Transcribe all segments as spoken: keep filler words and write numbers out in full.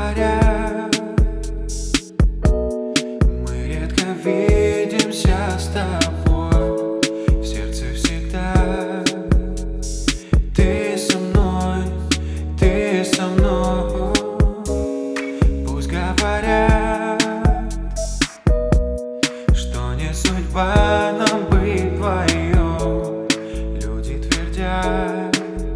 говорят, мы редко видимся с тобой. В сердце всегда ты со мной, ты со мной. Пусть говорят, что не судьба нам быть вдвоем. Люди твердят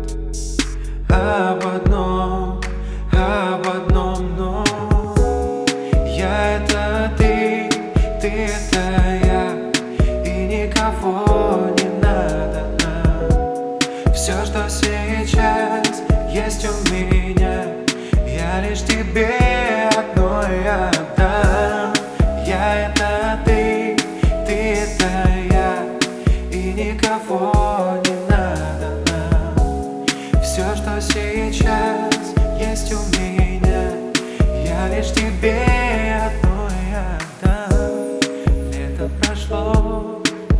об одном, об одном, но я — это ты, ты — это я, и никого не надо нам. Все, что сейчас есть у меня, я лишь тебе одной отдам. Я — это ты, ты — это я, и никого не надо нам. Все, что сейчас есть у меня, я лишь тебе одной отдам. Лето прошло,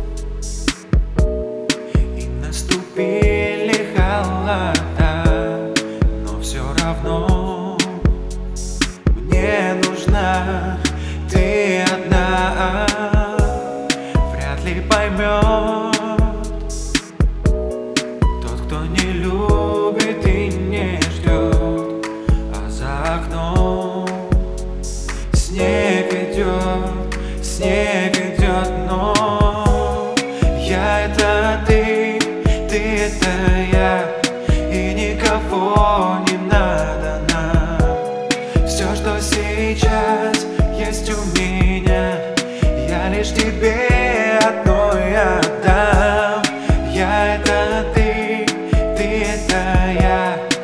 и наступили холода, но все равно мне нужна ты одна. Вряд ли поймет тот, кто не любит и не ждет, а за окном снег идет, снег идет, но я — это ты, ты — это я, и никого не надо нам. Все, что сейчас есть у меня, я лишь тебе одной отдам. Я — это ты, ты — это я,